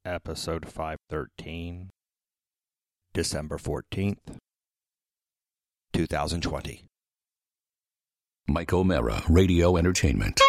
episode 513, December 14th, 2020. Mike O'Mara, Radio Entertainment.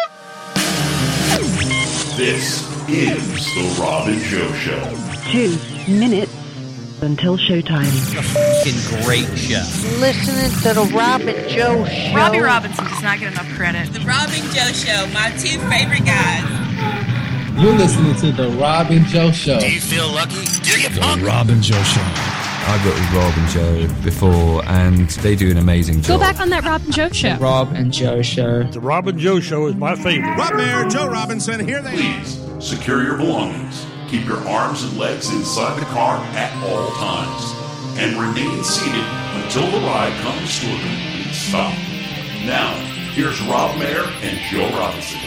This is The Rob and Joe Show. 2 minutes until showtime. Fucking great show. Listening to The Rob and Joe Show. Robbie Robinson does not get enough credit. The Rob and Joe Show, my two favorite guys. You're listening to The Rob and Joe Show. Do you feel lucky? Do you The Rob and Joe Show. I've worked with Rob and Joe before, and they do an amazing job. Go back on that Rob and Joe Show. The Rob and Joe Show. The Rob and Joe Show is my favorite. Rob Mayer, Joe Robinson, here they are. Please, secure your belongings. Keep your arms and legs inside the car at all times. And remain seated until the ride comes to a complete stop. Now, here's Rob Mayer and Joe Robinson.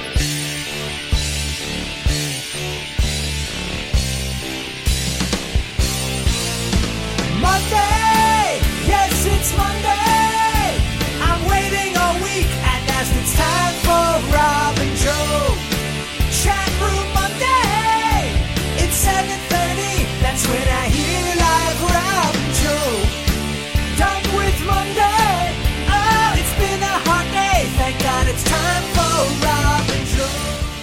Monday, yes, it's Monday. I'm waiting all week, and as it's time for Rob and Joe. Chat Room Monday, it's 7:30. That's when I hear live Rob and Joe. Done with Monday. Oh, it's been a hot day. Thank God it's time for Rob and Joe.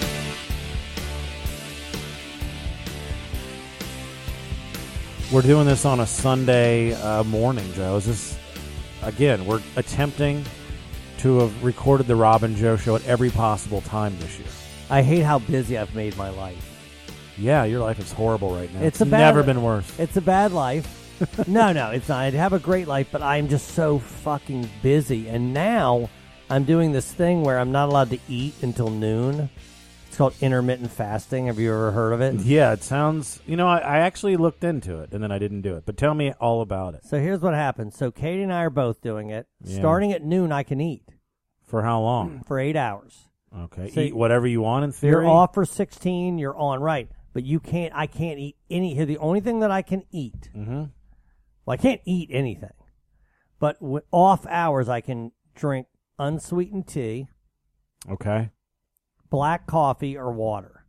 We're doing this on a Sunday morning, Joe. Is this, again, we're attempting to have recorded the Rob and Joe Show at every possible time this year. I hate how busy I've made my life. Yeah, your life is horrible right now. It's never been worse. It's a bad life. No, it's not. I have a great life, but I'm just so fucking busy. And now I'm doing this thing where I'm not allowed to eat until noon. It's called intermittent fasting. Have you ever heard of it? Yeah, it sounds... I actually looked into it, and then I didn't do it. But tell me all about it. So here's what happens. So Katie and I are both doing it. Yeah. Starting at noon, I can eat. For how long? For 8 hours. Okay. So eat whatever you want in theory? You're off for 16, you're on, right. But I can't eat any... Here, the only thing that I can eat... Mm-hmm. Well, I can't eat anything. But off hours, I can drink unsweetened tea. Okay. Black coffee or water.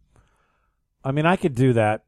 I mean, I could do that.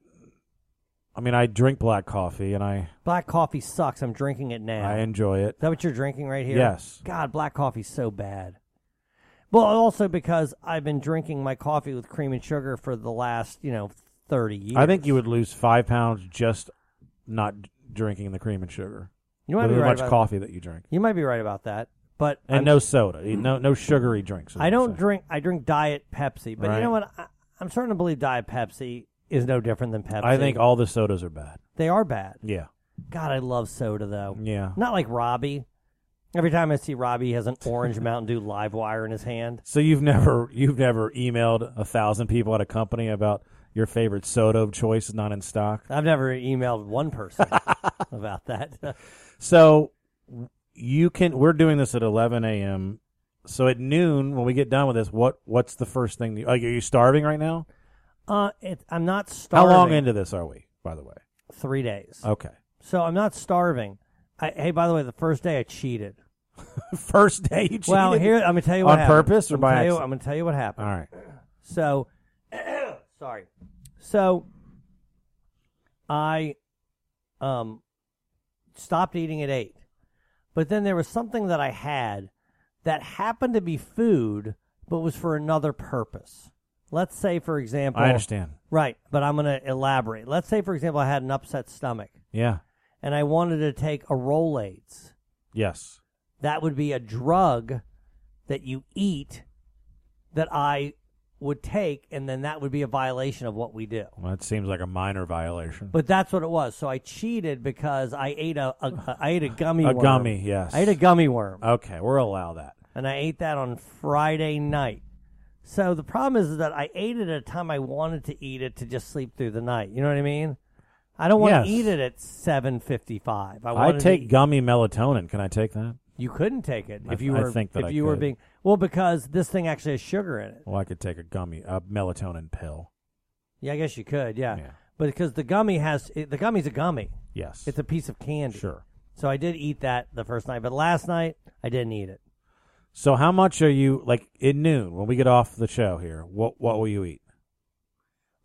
I mean, I drink black coffee, and I... Black coffee sucks. I'm drinking it now. I enjoy it. Is that what you're drinking right here? Yes. God, black coffee's so bad. Well, also because I've been drinking my coffee with cream and sugar for the last, 30 years. I think you would lose 5 pounds just not drinking the cream and sugar. You might be right about much coffee that you drink. You might be right about that. But no soda, no sugary drinks. I don't drink. I drink Diet Pepsi, but right. You know what? I'm starting to believe Diet Pepsi is no different than Pepsi. I think all the sodas are bad. They are bad. Yeah. God, I love soda though. Yeah. Not like Robbie. Every time I see Robbie, he has an orange Mountain Dew Live Wire in his hand. So you've never emailed 1,000 people at a company about your favorite soda of choice is not in stock? I've never emailed one person about that. So. We're doing this at 11 a.m. So at noon, when we get done with this, what's the first thing? Are you starving right now? I'm not starving. How long into this are we, by the way? 3 days. Okay. So I'm not starving. Hey, by the way, the first day I cheated. First day you cheated? Well, here, I'm going to tell you what happened. On purpose or by accident? I'm going to tell you what happened. All right. So, sorry. So, I stopped eating at 8. But then there was something that I had that happened to be food, but was for another purpose. Let's say, for example... I understand. Right, but I'm going to elaborate. Let's say, for example, I had an upset stomach. Yeah. And I wanted to take a Rolaids. Yes. That would be a drug that you eat that I would take, and then that would be a violation of what we do. Well, that seems like a minor violation. But that's what it was. So I cheated because I ate a gummy worm. A gummy, yes. I ate a gummy worm. Okay, we'll allow that. And I ate that on Friday night. So the problem is that I ate it at a time I wanted to eat it to just sleep through the night. You know what I mean? I don't want to eat it at 7:55. I take gummy melatonin. Can I take that? You couldn't take it if you were. I think that if you were being because this thing actually has sugar in it. Well, I could take a melatonin pill. Yeah, I guess you could. Yeah. But because the gummy's a gummy. Yes, it's a piece of candy. Sure. So I did eat that the first night, but last night I didn't eat it. So how much are you, like, at noon, when we get off the show here, what will you eat?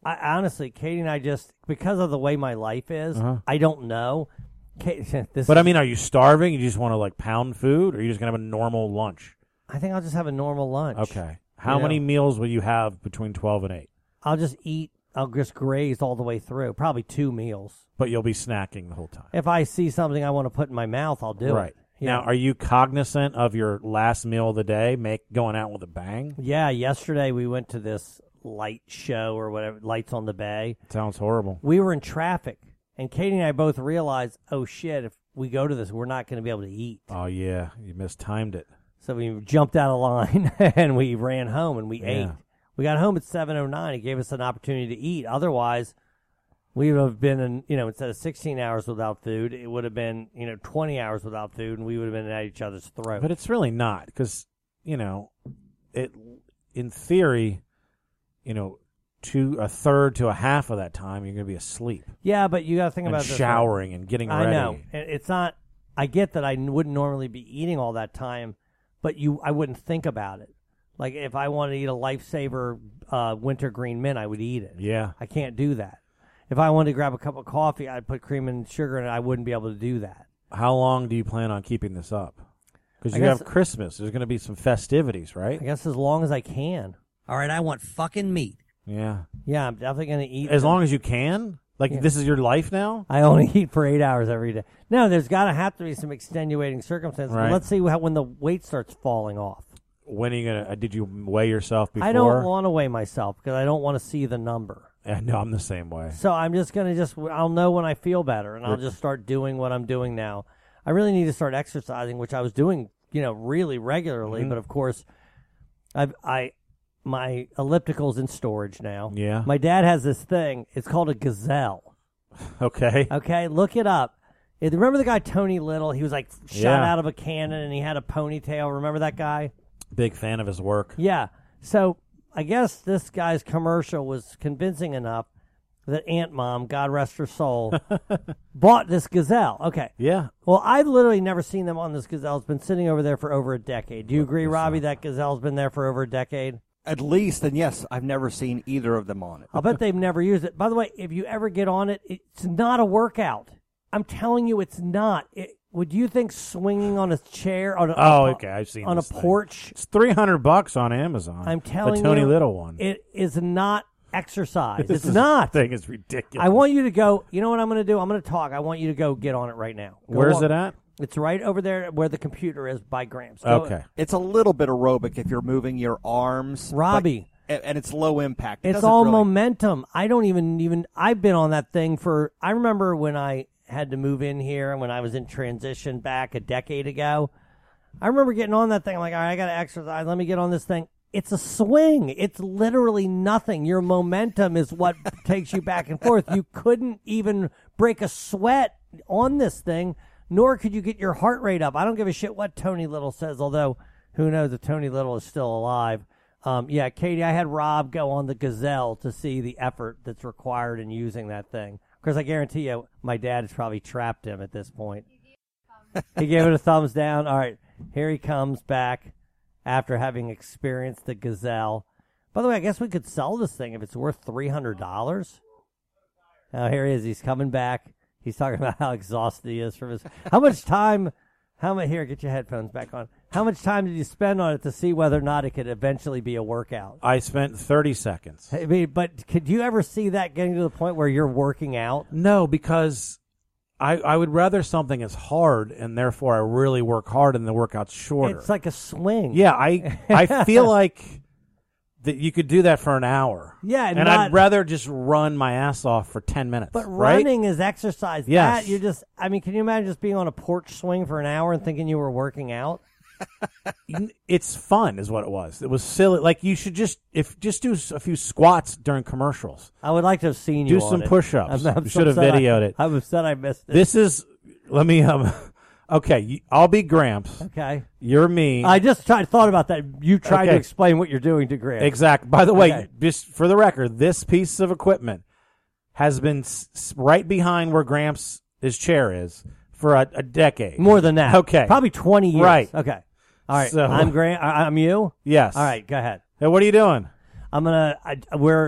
honestly, Katie and I just, because of the way my life is, I don't know. But I mean, are you starving? You just want to like pound food, or are you just gonna have a normal lunch? I think I'll just have a normal lunch. Okay. How many meals will you have between 12 and 8? I'll just eat. I'll just graze all the way through. Probably 2 meals. But you'll be snacking the whole time. If I see something I want to put in my mouth, I'll do it. Right. Now, are you cognizant of your last meal of the day, going out with a bang? Yeah, yesterday we went to this light show or whatever, Lights on the Bay. Sounds horrible. We were in traffic, and Katie and I both realized, oh, shit, if we go to this, we're not going to be able to eat. Oh, yeah, you mistimed it. So we jumped out of line, and we ran home, and we ate. We got home at 7:09. It gave us an opportunity to eat. Otherwise, we would have been, instead of 16 hours without food, it would have been, 20 hours without food, and we would have been at each other's throats. But it's really not, because, in theory, a third to a half of that time, you're going to be asleep. Yeah, but you got to think about this. Showering and getting ready. I know. It's not, I get that I wouldn't normally be eating all that time, but I wouldn't think about it. Like, if I wanted to eat a Lifesaver winter green mint, I would eat it. Yeah. I can't do that. If I wanted to grab a cup of coffee, I'd put cream and sugar in it. I wouldn't be able to do that. How long do you plan on keeping this up? Because you have Christmas. There's going to be some festivities, right? I guess as long as I can. All right, I want fucking meat. Yeah. Yeah, I'm definitely going to eat. As long as you can? Like, this is your life now? I only eat for 8 hours every day. No, there's got to have to be some extenuating circumstances. Right. Let's see when the weight starts falling off. When are you going to, did you weigh yourself before? I don't want to weigh myself because I don't want to see the number. Yeah, no, I'm the same way. So I'm just going to I'll know when I feel better, and I'll just start doing what I'm doing now. I really need to start exercising, which I was doing, really regularly. Mm-hmm. But, of course, my elliptical's in storage now. Yeah. My dad has this thing. It's called a Gazelle. Okay. Okay, look it up. Remember the guy Tony Little? He was like shot out of a cannon, and he had a ponytail. Remember that guy? Big fan of his work. Yeah. So I guess this guy's commercial was convincing enough that Aunt Mom, God rest her soul, bought this Gazelle. Okay. Yeah. Well, I've literally never seen them on this Gazelle. It's been sitting over there for over a decade. Do you agree, Robbie, that Gazelle's been there for over a decade? At least, and yes, I've never seen either of them on it. I'll bet they've never used it. By the way, if you ever get on it, it's not a workout. I'm telling you, it's not. Would you think swinging on a chair on a I've seen on this a thing. porch? It's $300 on Amazon. I'm telling you, the Tony Little one. It is not exercise. It's not. This thing is ridiculous. I want you to go. You know what I'm going to do? I'm going to talk. I want you to go get on it right now. Where's it at? It's right over there where the computer is by Gramps. Okay. It's a little bit aerobic if you're moving your arms, Robbie. And it's low impact. It's all momentum. I don't even. I've been on that thing I remember when I had to move in here and when I was in transition back a decade ago. I remember getting on that thing. I'm like, all right, I got to exercise. Let me get on this thing. It's a swing. It's literally nothing. Your momentum is what takes you back and forth. You couldn't even break a sweat on this thing, nor could you get your heart rate up. I don't give a shit what Tony Little says, although who knows if Tony Little is still alive. Yeah, Katie, I had Rob go on the Gazelle to see the effort that's required in using that thing. Because I guarantee you, my dad has probably trapped him at this point. He gave it a thumbs down. All right, here he comes back after having experienced the Gazelle. By the way, I guess we could sell this thing if it's worth $300. Now, here he is. He's coming back. He's talking about how exhausted he is from his... Here, get your headphones back on. How much time did you spend on it to see whether or not it could eventually be a workout? I spent 30 seconds. I mean, but could you ever see that getting to the point where you're working out? No, because I would rather something is hard, and therefore I really work hard, and the workout's shorter. It's like a swing. Yeah, I feel like that you could do that for an hour. Yeah, and I'd rather just run my ass off for 10 minutes. But right? running is exercise. Yes. Can you imagine just being on a porch swing for an hour and thinking you were working out? It's fun is what it was. It was silly. Like you should just do a few squats during commercials. I would like to have seen you do on some it. push-ups. I'm you should have videoed it. I'm upset I missed it. This is, let me, okay, I'll be Gramps. Okay. You're me. I just thought about that. You tried to explain what you're doing to Gramps. Exactly. By the way, just for the record, this piece of equipment has been right behind where Gramps' chair is for a decade. More than that. Okay. Probably 20 years. Right. Okay. All right. So, I'm Grant. I'm you? Yes. All right. Go ahead. Hey, what are you doing? we're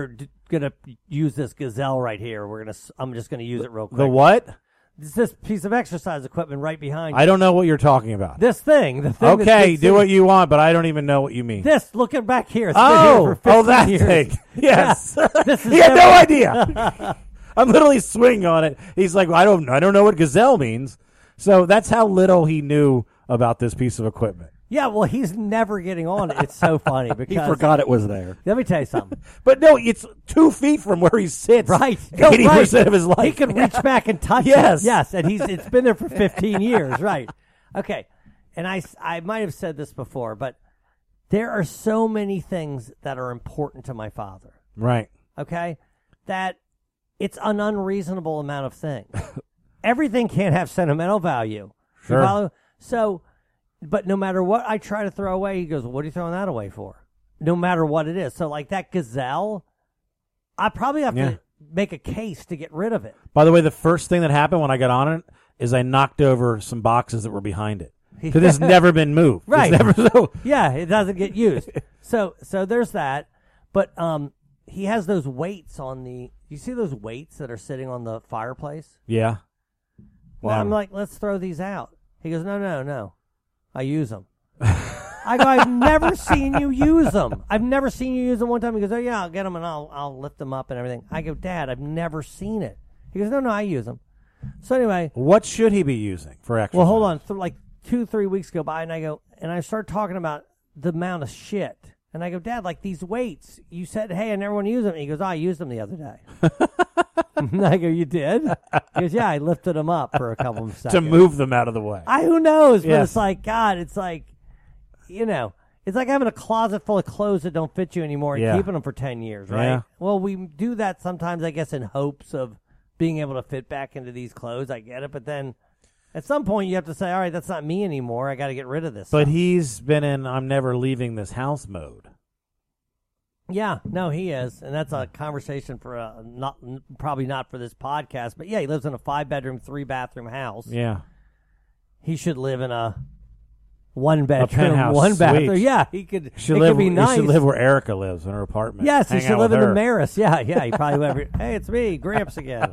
gonna use this gazelle right here. I'm just gonna use it real quick. The what? It's this piece of exercise equipment right behind you. I don't know what you're talking about. This thing. The thing okay, do what you want, but I don't even know what you mean. This, looking back here. It's been here for 15 that years. thing. Yes. Yeah, this is he had no idea. I'm literally swinging on it. He's like, I don't know what gazelle means. So that's how little he knew about this piece of equipment. Yeah, well, he's never getting on it. It's so funny because he forgot it was there. Let me tell you something. But no, it's 2 feet from where he sits. Right. 80% of his life. He can reach back and touch yes. it. Yes, and it's been there for 15 years. Right. Okay. And I might have said this before, but there are so many things that are important to my father. Right. Okay? That it's an unreasonable amount of things. Everything can't have sentimental value. Sure. You follow? So... But no matter what I try to throw away, he goes, what are you throwing that away for? No matter what it is. So, like that gazelle, I probably have to make a case to get rid of it. By the way, the first thing that happened when I got on it is I knocked over some boxes that were behind it. Because it's never been moved. Right. It's yeah, it doesn't get used. So there's that. But he has those weights on the... You see those weights that are sitting on the fireplace? Yeah. Wow. And I'm like, let's throw these out. He goes, no. I use them. I go, I've never seen you use them. I've never seen you use them one time. He goes, oh, yeah, I'll get them and I'll lift them up and everything. I go, Dad, I've never seen it. He goes, no, I use them. So anyway. What should he be using for exercise? Well, hold on. Like 2-3 weeks go by and I start talking about the amount of shit. And I go, Dad, like these weights, you said, hey, I never want to use them. And he goes, I used them the other day. And I go, you did? He goes, yeah, I lifted them up for a couple of seconds. To move them out of the way. Who knows? But it's like, God, it's like, it's like having a closet full of clothes that don't fit you anymore and keeping them for 10 years, right? Yeah. Well, we do that sometimes, I guess, in hopes of being able to fit back into these clothes. I get it. But then at some point you have to say, all right, that's not me anymore. I got to get rid of this But stuff. he's been in I'm never leaving this house mode. Yeah, no, he is, and that's a conversation for probably not for this podcast. But yeah, he lives in a 5-bedroom, 3-bathroom house. Yeah, he should live in a 1-bedroom, penthouse 1-bathroom. suite. Yeah, he could. It could be nice. He should live where Erica lives in her apartment. Yes, he should live in the Maris. Yeah, he probably would. Hey, it's me, Gramps again.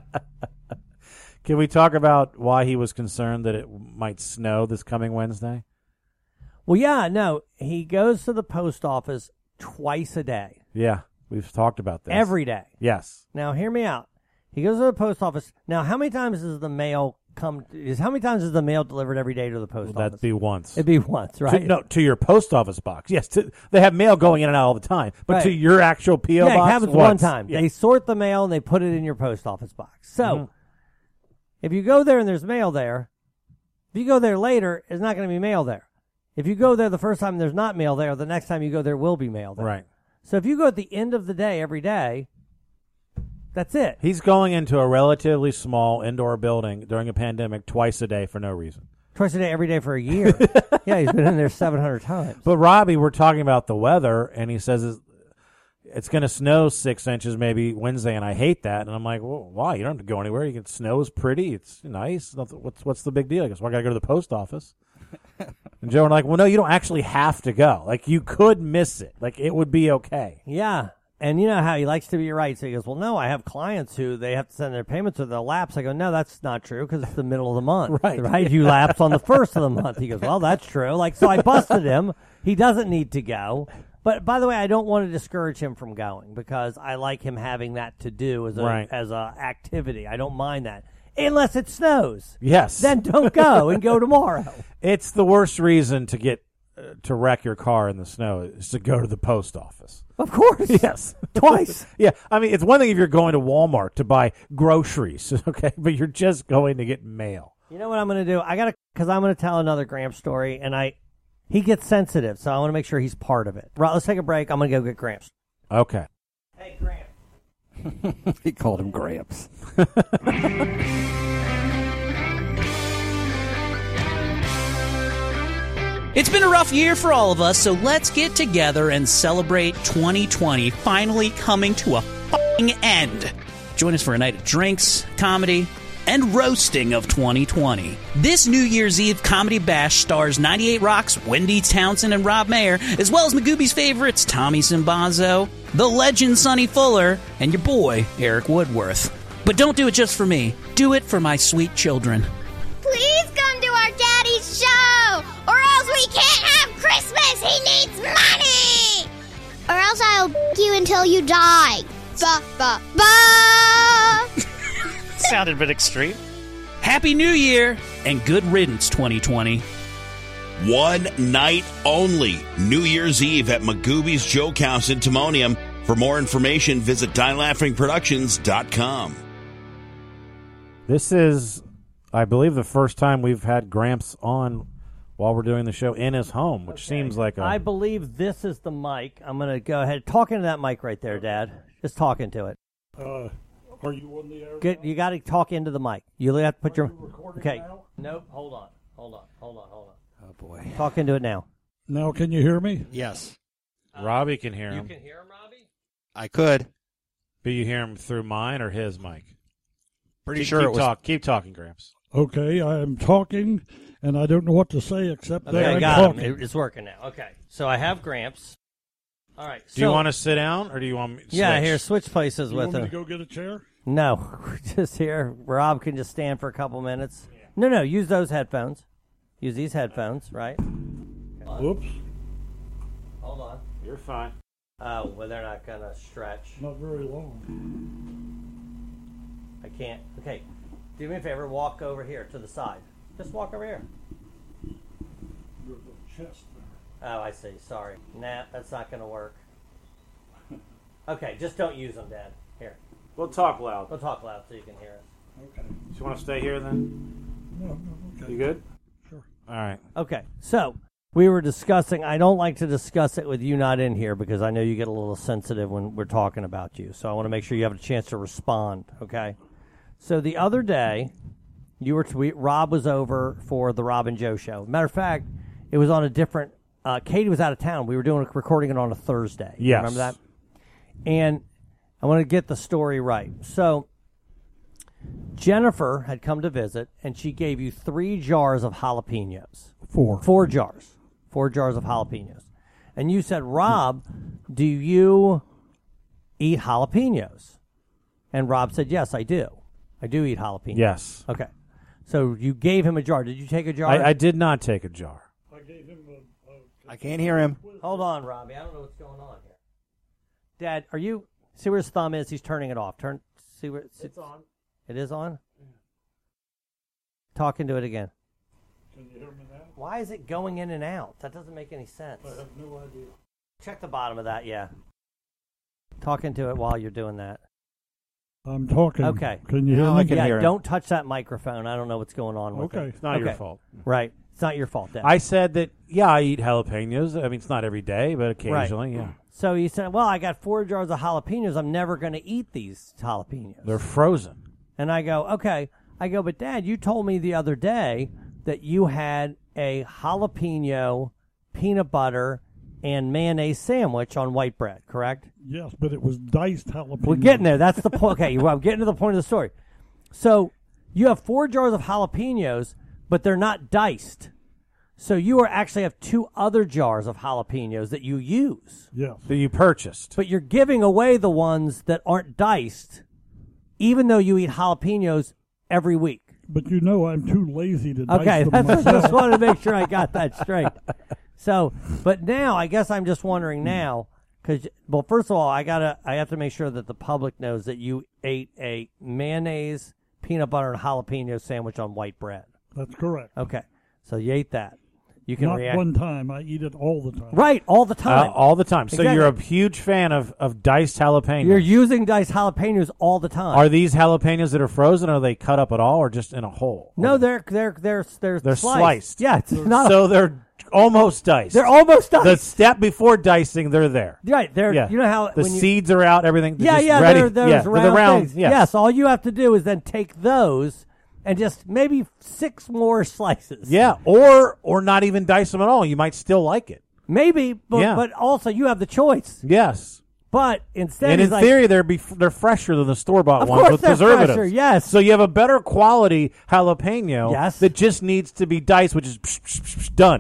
Can we talk about why he was concerned that it might snow this coming Wednesday? Well, yeah, no, he goes to the post office twice a day. Yeah, we've talked about this. Every day. Yes. Now, hear me out. He goes to the post office. Now, how many times does the mail is the mail delivered every day to the post office? That'd be once. It'd be once, right? To your post office box. Yes, they have mail going in and out all the time. But to your actual P.O. box, it happens once. one time. Yeah. They sort the mail and they put it in your post office box. So, if you go there and there's mail there, if you go there later, there's not going to be mail there. If you go there the first time and there's not mail there, the next time you go there will be mail there. Right. So if you go at the end of the day every day, that's it. He's going into a relatively small indoor building during a pandemic twice a day for no reason. Twice a day, every day for a year. Yeah, he's been in there 700 times. But Robbie, we're talking about the weather, and he says it's going to snow 6 inches maybe Wednesday, and I hate that. And I'm like, well, why? You don't have to go anywhere. You can snow is pretty. It's nice. What's the big deal? I guess, well, I got to go to the post office. And Joe and like, well, no, you don't actually have to go. Like, you could miss it. Like, it would be okay. Yeah. And you know how he likes to be right. So he goes, well, no, I have clients who they have to send their payments or they'll lapse. I go, no, that's not true because it's the middle of the month. Right? You lapse on the first of the month. He goes, well, that's true. Like, so I busted him. He doesn't need to go. But by the way, I don't want to discourage him from going because I like him having that to do as a activity. I don't mind that. Unless it snows. Yes. Then don't go and go tomorrow. It's the worst reason to get to wreck your car in the snow is to go to the post office. Of course. Yes. Twice. Yeah. I mean, it's one thing if you're going to Walmart to buy groceries, okay? But you're just going to get mail. You know what I'm going to do? Because I'm going to tell another Gramps story, and he gets sensitive, so I want to make sure he's part of it. Right, let's take a break. I'm going to go get Gramps. Okay. Hey, Gramps. He called him Gramps. It's been a rough year for all of us, so let's get together and celebrate 2020 finally coming to a f***ing end. Join us for a night of drinks, comedy, and roasting of 2020. This New Year's Eve comedy bash stars 98 Rock's Wendy Townsend and Rob Mayer, as well as Magooby's favorites Tommy Simbazo the legend Sonny Fuller, and your boy, Eric Woodworth. But don't do it just for me. Do it for my sweet children. Please come to our daddy's show, or else we can't have Christmas. He needs money. Or else I'll you until you die. Ba, ba, ba. Sounded a bit extreme. Happy New Year, and good riddance 2020. One night only. New Year's Eve at Magooby's Joke House in Timonium. For more information, visit DieLaughingProductions.com. This is, I believe, the first time we've had Gramps on while we're doing the show in his home, which seems like I believe this is the mic. I'm going to go ahead. Talk into that mic right there, Dad. Just talk into it. Are you on the air? You got to talk into the mic. You have to put your... Okay. Now? Nope. Hold on. Oh, boy. Talk into it now. Now can you hear me? Yes. Robbie can hear him. You can hear him, Robbie? I could. But you hear him through mine or his mic? Pretty sure it was... Keep talking, Gramps. Okay, I am talking, and I don't know what to say except that I'm got talking. him. It's working now. Okay. So I have Gramps. All right. Do you want to sit down, or do you want me to switch? Yeah, here, switch places You with want me him. to go get a chair? No, we're just here. Rob can just stand for a couple minutes. Yeah. No, use those headphones. Use these headphones, right? Whoops. Hold on. You're fine. Oh, well, they're not going to stretch. Not very long. I can't. Okay. Do me a favor. Walk over here to the side. Just walk over here. There's a chest there. Oh, I see. Sorry. Nah, that's not going to work. Okay, just don't use them, Dad. Here. We'll talk loud. We'll talk loud so you can hear us. Okay. Do you want to stay here then? No, okay. You good? Sure. All right. Okay, so we were discussing, I don't like to discuss it with you not in here because I know you get a little sensitive when we're talking about you. So I want to make sure you have a chance to respond, okay? So the other day, Rob was over for the Rob and Joe show. Matter of fact, it was on a different, Katie was out of town. We were recording it on a Thursday. Yes. Remember that? And I want to get the story right. So Jennifer had come to visit, and she gave you 3 jars of jalapenos. 4 jars. 4 jars of jalapenos. And you said, Rob, do you eat jalapenos? And Rob said, yes, I do. I do eat jalapenos. Yes. Okay. So you gave him a jar. Did you take a jar? I did not take a jar. I gave him I can't hear him. Hold on, Robbie. I don't know what's going on here. Dad, are you... See where his thumb is? He's turning it off. See where... It's on. It is on? Yeah. Talk into it again. Can you hear me now? Why is it going in and out? That doesn't make any sense. I have no idea. Check the bottom of that, yeah. Talk into it while you're doing that. I'm talking. Okay. Can you hear me? I can hear him. Don't touch that microphone. I don't know what's going on with it. It's not your fault. Right. It's not your fault, Dad. I said that, I eat jalapenos. I mean, it's not every day, but occasionally, yeah. So he said, well, I got 4 jars of jalapenos. I'm never going to eat these jalapenos. They're frozen. And I go, okay. I go, but Dad, you told me the other day that you had a jalapeno, peanut butter, and mayonnaise sandwich on white bread, correct? Yes, but it was diced jalapenos. We're getting there. That's the point. Okay, I'm getting to the point of the story. So you have 4 jars of jalapenos, but they're not diced. So you actually have 2 other jars of jalapenos that you use. Yes. That you purchased. But you're giving away the ones that aren't diced, even though you eat jalapenos every week. But I'm too lazy to dice okay, them I myself. just wanted to make sure I got that straight. So, but now I guess I'm just wondering now, because first of all, I have to make sure that the public knows that you ate a mayonnaise, peanut butter, and jalapeno sandwich on white bread. That's correct. Okay, so you ate that. You can Not react. one time. I eat it all the time. Right, all the time. All the time. So Exactly. you're a huge fan of diced jalapenos. You're using diced jalapenos all the time. Are these jalapenos that are frozen? Are they cut up at all, or just in a hole? No, they're sliced. Yeah, it's not. So they're almost diced. They're almost diced. The step before dicing, they're there. Right, they're. Yeah. You know how the seeds are out, everything. Yeah, just ready. They're those round the round things. Yes. Yes, all you have to do is then take those and just maybe 6 more slices. Yeah, or not even dice them at all. You might still like it. Maybe, but also you have the choice. Yes. But instead, and in theory, they're fresher than the store-bought ones with preservatives. Fresher, yes. So you have a better quality jalapeno Yes. that just needs to be diced, which is done.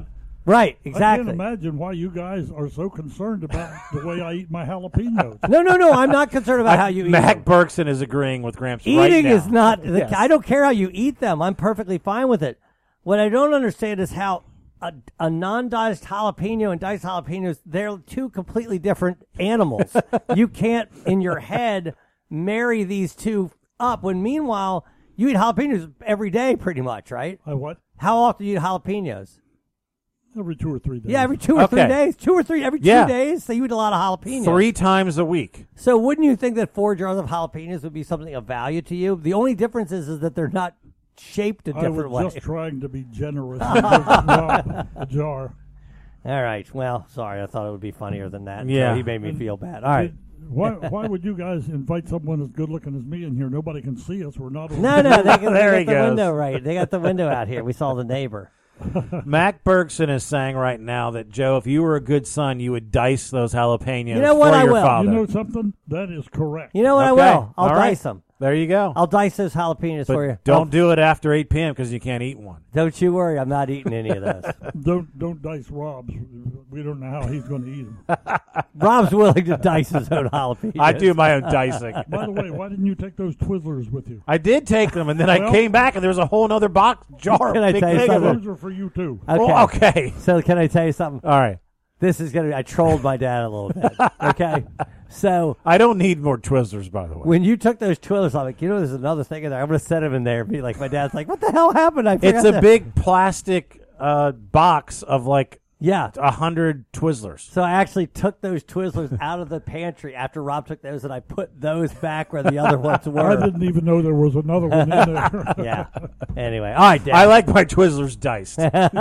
Right, I exactly. can't imagine why you guys are so concerned about the way I eat my jalapenos. No, I'm not concerned about how you eat Mac them. Bergson is agreeing with Gramps Eating right now. is not, Yes. I don't care how you eat them. I'm perfectly fine with it. What I don't understand is how a non-diced jalapeno and diced jalapenos, they're two completely different animals. You can't, in your head, marry these two up, when meanwhile, you eat jalapenos every day pretty much, right? I what? How often do you eat jalapenos? Every 2 or 3 days. Yeah, every 2 or 3 days. 2 or 3, every 2 Yeah. days, so you eat a lot of jalapenos. 3 times a week. So wouldn't you think that 4 jars of jalapenos would be something of value to you? The only difference is that they're not shaped a different way. I was just trying to be generous and give Rob a jar. All right. Well, sorry. I thought it would be funnier than that. Yeah. So he made me feel bad. All right. Why would you guys invite someone as good looking as me in here? Nobody can see us. We're not. No, they got There he the goes. window right. They got the window out here. We saw the neighbor. Mac Bergson is saying right now that, Joe, if you were a good son, you would dice those jalapenos You know what? for I your will. father. You know something? That is correct. You know what? Okay. I will. I'll All right. dice them. There you go. I'll dice those jalapenos But for you. don't do it after 8 p.m. because you can't eat one. Don't you worry. I'm not eating any of those. Don't dice Rob's. We don't know how he's going to eat them. Rob's willing to dice his own jalapenos. I do my own dicing. By the way, why didn't you take those Twizzlers with you? I did take them, and then I came back, and there was a whole other box jar. Can I big tell you thing of something? them. Those are for you too. Oh, okay. So can I tell you something? All right. This is going to be, I trolled my dad a little bit. Okay. So I don't need more Twizzlers, by the way. when you took those Twizzlers, I'm like, there's another thing in there. I'm going to set them in there and be like, my dad's like, what the hell happened? I forgot It's a that." big plastic box of like Yeah. 100 Twizzlers. So I actually took those Twizzlers out of the pantry after Rob took those, and I put those back where the other ones were. I didn't even know there was another one in there. Yeah. Anyway. All right, Dad. I like my Twizzlers diced.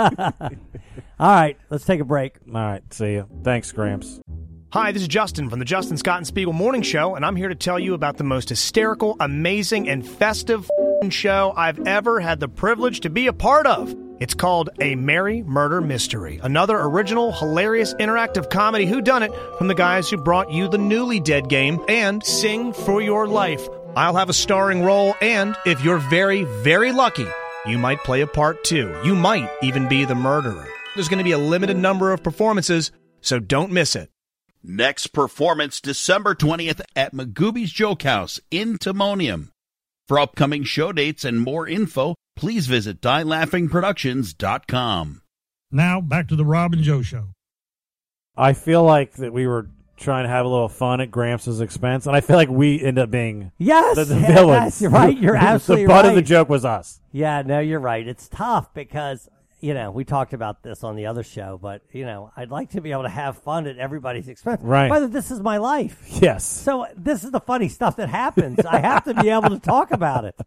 All right. Let's take a break. All right. See you. Thanks, Gramps. Hi, this is Justin from the Justin Scott and Spiegel Morning Show, and I'm here to tell you about the most hysterical, amazing, and festive show I've ever had the privilege to be a part of. It's called A Merry Murder Mystery, another original, hilarious, interactive comedy whodunit from the guys who brought you the Newly Dead game and Sing for Your Life. I'll have a starring role, and if you're very, very lucky, you might play a part too. You might even be the murderer. There's going to be a limited number of performances, so don't miss it. Next performance, December 20th at Magooby's Joke House in Timonium. For upcoming show dates and more info, please visit DieLaughingProductions.com. Now, back to the Rob and Joe Show. I feel like that we were trying to have a little fun at Gramps' expense, and I feel like we end up being Yes, the yeah, villains. yes, you're right. You're absolutely The butt of the right. joke was us. Yeah, no, you're right. It's tough because, we talked about this on the other show, but, I'd like to be able to have fun at everybody's expense. Right. By the way, this is my life. Yes. So this is the funny stuff that happens. I have to be able to talk about it.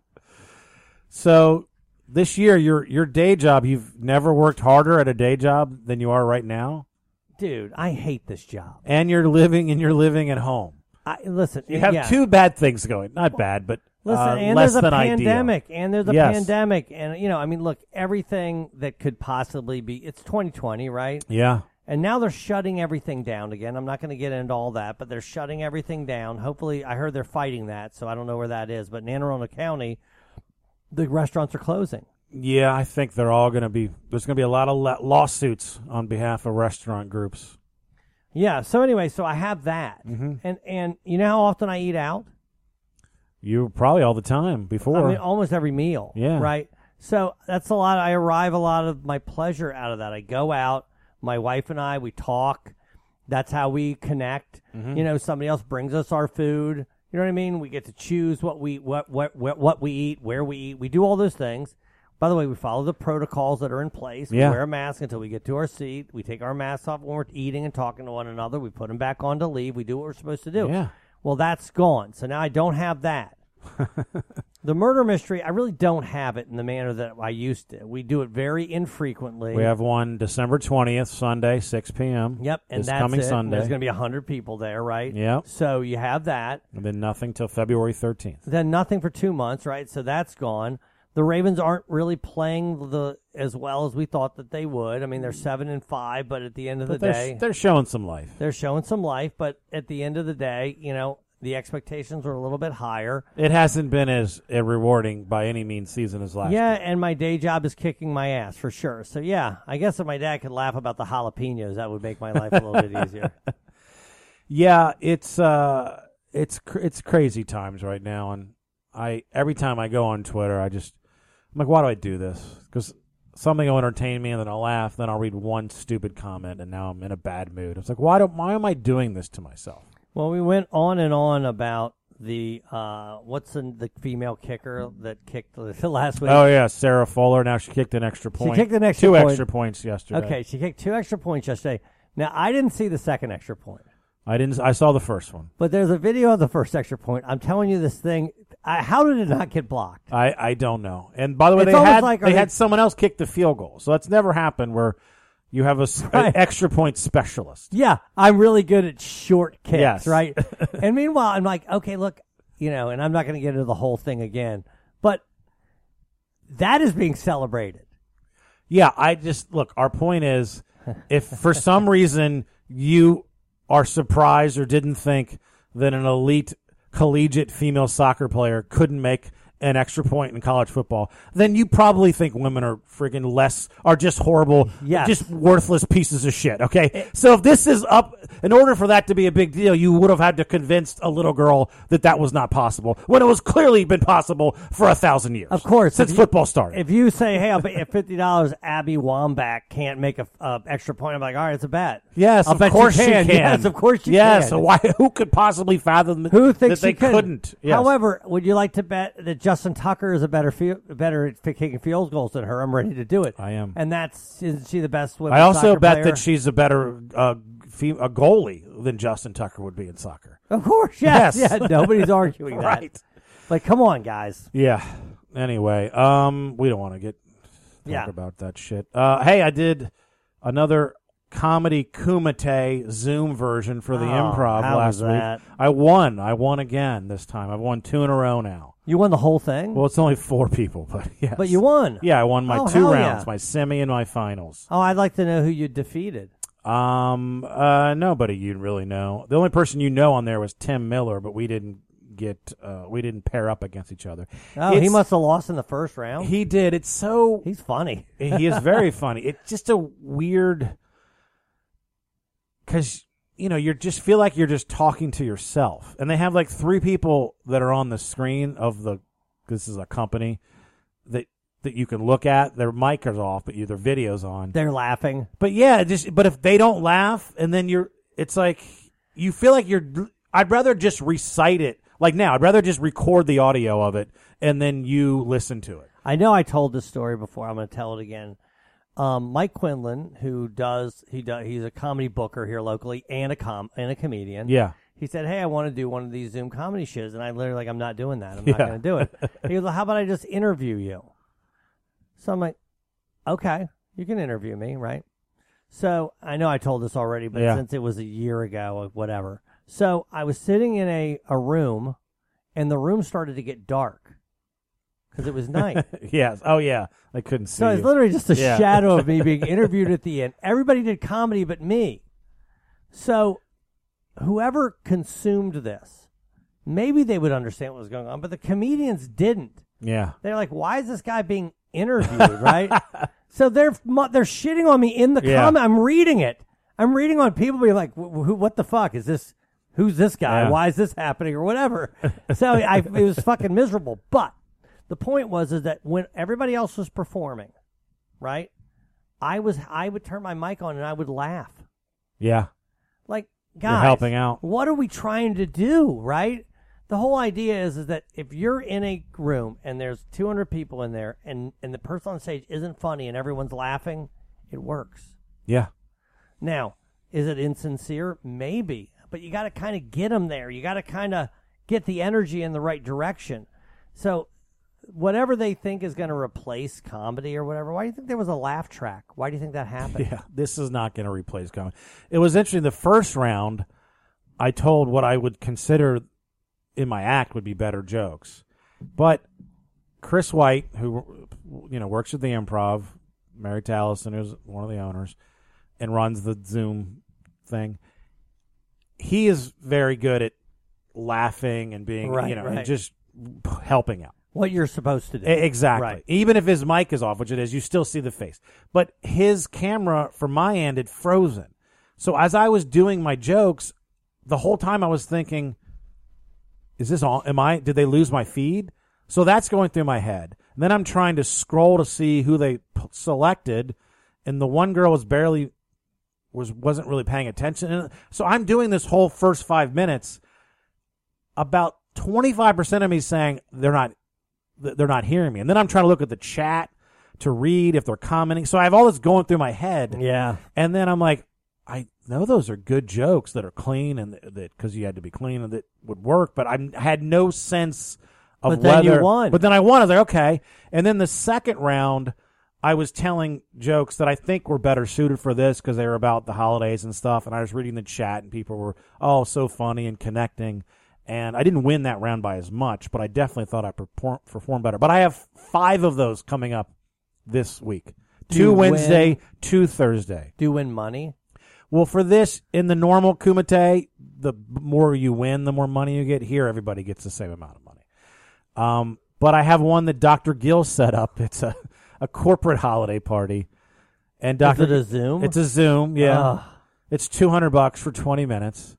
So this year, your day job, you've never worked harder at a day job than you are right now? Dude, I hate this job. And you're living at home. Listen, You have two bad things going. Not bad, but Listen, and less there's a than pandemic, ideal. and there's a Yes. pandemic, and look, everything that could possibly be. It's 2020, right? Yeah. And now they're shutting everything down again. I'm not going to get into all that, but they're shutting everything down. Hopefully, I heard they're fighting that, so I don't know where that is. But in Anne Arundel County, the restaurants are closing. Yeah, I think they're all going to be. There's going to be a lot of lawsuits on behalf of restaurant groups. Yeah. So anyway, so I have that, and you know how often I eat out? You probably all the time before. I mean, almost every meal. Yeah. Right. So that's a lot. I arrive a lot of my pleasure out of that. I go out. My wife and I, we talk. That's how we connect. Somebody else brings us our food. You know what I mean? We get to choose what we eat, where we eat. We do all those things. By the way, we follow the protocols that are in place. We wear a mask until we get to our seat. We take our masks off when we're eating and talking to one another. We put them back on to leave. We do what we're supposed to do. Yeah. Well, that's gone. So now I don't have that. The murder mystery, I really don't have it in the manner that I used to. We do it very infrequently. We have one December 20th, Sunday, 6 p.m. Yep, and this that's coming it. Sunday. There's going to be 100 people there, right? Yep. So you have that. And then nothing till February 13th. Then nothing for 2 months, right? So that's gone. The Ravens aren't really playing as well as we thought that they would. I mean, they're 7-5, but at the end of the day, they're showing some life. They're showing some life, but at the end of the day, the expectations were a little bit higher. It hasn't been as rewarding by any means season as last Yeah, year. and my day job is kicking my ass for sure. So yeah, I guess if my dad could laugh about the jalapenos, that would make my life a little bit easier. Yeah, it's crazy times right now, and every time I go on Twitter, I'm like, why do I do this? Because something will entertain me, and then I'll laugh, then I'll read one stupid comment, and now I'm in a bad mood. It's like, why am I doing this to myself? Well, we went on and on about the the female kicker that kicked the last week. Oh yeah, Sarah Fuller. Now she kicked an extra point. She kicked an extra two point. extra points yesterday. Okay, she kicked 2 extra points yesterday. Now I didn't see the second extra point. I saw the first one. But there's a video of the first extra point. I'm telling you this thing. How did it not get blocked? I don't know. And by the way, It's they almost had someone else kick the field goal. So that's never happened where you have an extra point specialist. Yeah, I'm really good at short kicks, Yes. right? And meanwhile, I'm like, okay, look, and I'm not going to get into the whole thing again, but that is being celebrated. Yeah, look, our point is, if for some reason you are surprised or didn't think that an elite collegiate female soccer player couldn't make an extra point in college football, then you probably think women are are just horrible, just worthless pieces of shit, okay? So if this is up, in order for that to be a big deal, you would have had to convince a little girl that was not possible, when it was clearly been possible for 1,000 years. Of course. Since football started. If you say, hey, I'll bet you $50 Abby Wambach can't make a extra point, I'm like, all right, it's a bet. Yes, I'll of bet course you can. she can. Yes, of course you yes, can. so who could possibly fathom Who thinks that they couldn't? Yes. However, would you like to bet that Justin Tucker is better at kicking field goals than her? I'm ready to do it. I am. And isn't she the best women's I also soccer bet player? that she's a better a goalie than Justin Tucker would be in soccer. Of course, yes. Yeah, nobody's arguing that. Right. Like, come on, guys. Yeah. Anyway, we don't want to talk about that shit. Hey, I did another comedy Kumite Zoom version for the Improv how last was that? week. I won again this time. I've won 2 in a row now. You won the whole thing? Well, it's only 4 people, but yes. But you won. Yeah, I won my 2 hell rounds, yeah. my semi and my finals. Oh, I'd like to know who you defeated. Nobody you really know. The only person you know on there was Tim Miller, but we didn't pair up against each other. Oh, he must have lost in the first round. He did. He's funny. He is very funny. It's just a weird, because you just feel like you're just talking to yourself, and they have like 3 people that are on the screen of this is a company that you can look at. Their mic is off, but their video's on. They're laughing. But yeah, but if they don't laugh, and then it's like you feel like I'd rather just recite it. Like now, I'd rather just record the audio of it and then you listen to it. I know I told this story before. I'm going to tell it again. Mike Quinlan, he's a comedy booker here locally and a comedian. Yeah. He said, hey, I want to do one of these Zoom comedy shows. And I literally I'm not doing that. I'm not going to do it. He goes, well, how about I just interview you? So I'm like, okay, you can interview me, right? So I know I told this already, but since it was a year ago or whatever. So I was sitting in a room, and the room started to get dark because it was night. Yes. Oh, yeah. I couldn't see So it's literally just a shadow of me being interviewed at the end. Everybody did comedy but me. So whoever consumed this, maybe they would understand what was going on, but the comedians didn't. Yeah. They're like, why is this guy being interviewed, right? So they're shitting on me in the comment. I'm reading it. I'm reading on people being like, what the fuck is this? Who's this guy? Yeah. Why is this happening or whatever? So it was fucking miserable. But the point was is that when everybody else was performing, right, I would turn my mic on and I would laugh. Yeah. Like, guys, you're helping out. What are we trying to do, right? The whole idea is that if you're in a room and there's 200 people in there and the person on stage isn't funny and everyone's laughing, it works. Yeah. Now, is it insincere? Maybe. But you got to kind of get them there. You got to kind of get the energy in the right direction. So whatever they think is going to replace comedy or whatever, why do you think there was a laugh track? Why do you think that happened? Yeah, this is not going to replace comedy. It was interesting. The first round, I told what I would consider in my act would be better jokes. But Chris White, who works at the Improv, married to Allison, who's one of the owners, and runs the Zoom thing, he is very good at laughing and being, Right, and right. just helping out. What you're supposed to do. Exactly. Right. Even if his mic is off, which it is, you still see the face. But his camera, from my end, had frozen. So as I was doing my jokes, the whole time I was thinking, is this all? Did they lose my feed? So that's going through my head. And then I'm trying to scroll to see who they selected, and the one girl wasn't really paying attention. And so I'm doing this whole first 5 minutes. About 25% of me saying they're not hearing me. And then I'm trying to look at the chat to read if they're commenting. So I have all this going through my head. Yeah. And then I'm like, I know those are good jokes that are clean and that because you had to be clean and that would work, but I had no sense of But then whether. you won. But then I won. I was like, okay. And then the second round, I was telling jokes that I think were better suited for this because they were about the holidays and stuff. And I was reading the chat and people were, so funny and connecting. And I didn't win that round by as much, but I definitely thought I performed better. But I have 5 of those coming up this week. Do 2 you Wednesday, win? 2 Thursday. Do you win money? Well, for this, in the normal Kumite, the more you win, the more money you get. Here, everybody gets the same amount of money. But I have one that Dr. Gill set up. It's a corporate holiday party. And Dr. Is it a Zoom? It's a Zoom, yeah. Ugh. It's $200 for 20 minutes.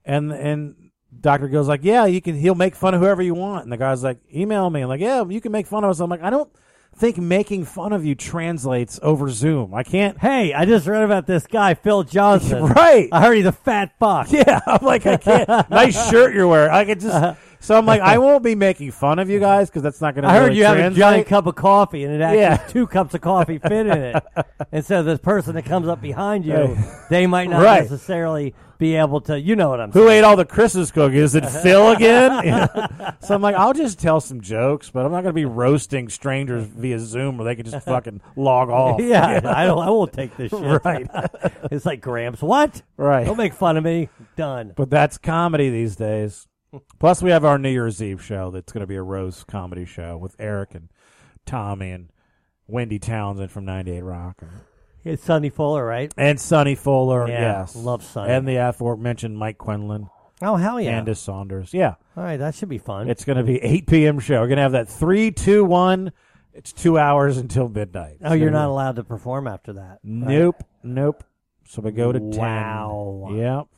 And Dr. Gill's like, yeah, he'll make fun of whoever you want. And the guy's like, email me. I'm like, yeah, you can make fun of us. I'm like, I don't think making fun of you translates over Zoom. I can't. Hey, I just read about this guy, Phil Johnson. Right. I heard he's a fat fuck. Yeah, I'm like, I can't. Nice shirt you're wearing. I could just. So I'm like, I won't be making fun of you guys because that's not going to. I heard really you have a translate. giant cup of coffee, and it actually Yeah. 2 cups of coffee fit in it. And so the person that comes up behind you, Hey. they might not Right. necessarily be able to. You know what I'm Who saying? ate all the Christmas cookies? Is it Phil again? Yeah. So I'm like, I'll just tell some jokes, but I'm not going to be roasting strangers via Zoom where they can just fucking log off. Yeah, I won't take this shit. Right. It's like, Gramps, what? Right. Don't make fun of me. Done. But that's comedy these days. Plus, we have our New Year's Eve show that's going to be a roast comedy show with Eric and Tommy and Wendy Townsend from 98 Rock. It's Sonny Fuller, right? And Sonny Fuller, Yeah, yes. love Sonny. And the aforementioned Mike Quinlan. Oh, hell yeah. Candace Saunders. Yeah. All right, that should be fun. It's going to be 8 p.m. show. We're going to have that 3, 2, 1. It's 2 hours until midnight. Oh, you're not allowed to perform after that. Nope. Nope. So we go to 10. Wow. Yep.